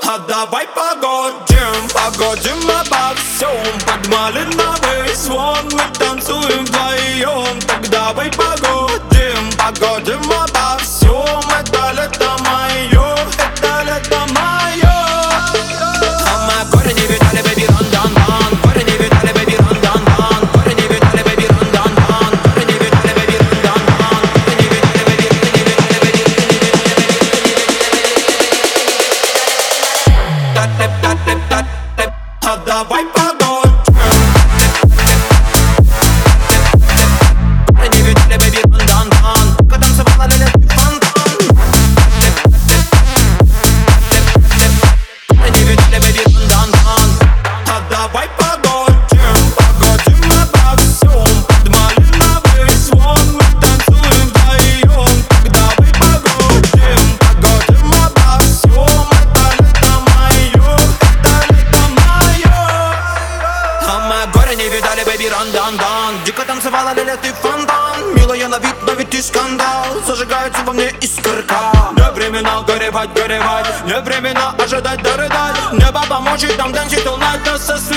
А давай погодим, погодим обо всем. Под малиновый звон мы танцуем вдвоем. Так давай погодим, погодим обо всем. Это лето мое, это лето мое. А мы горы не видали, baby, ран-дан-дан. Горы не видали, baby, ран-дан-дан. Горы не видали, baby, ран-дан-дан. Горы не видали, baby, ран-дан-дан. Горы не видали, baby, а давай погодим. Горы не видали, baby, ран-дан-дан. Пока танцевала лилия, ты фонтан. Горы не видали, baby, ран-дан-дан. А давай погодим, погодим обо всем. Под малиновый звон мы танцуем вдвоем. Так давай погодим, погодим обо всем. Это лето мое, это лето мое. А мы горы не видали, baby, ран-дан-дан. Дико танцевала лилия, ты фонтан. Милая на вид, но ведь ты скандал. Зажигается во мне искорка. Не времена горевать, горевать. Не времена ожидать, дорыдать. Небо поможет нам танцить all night.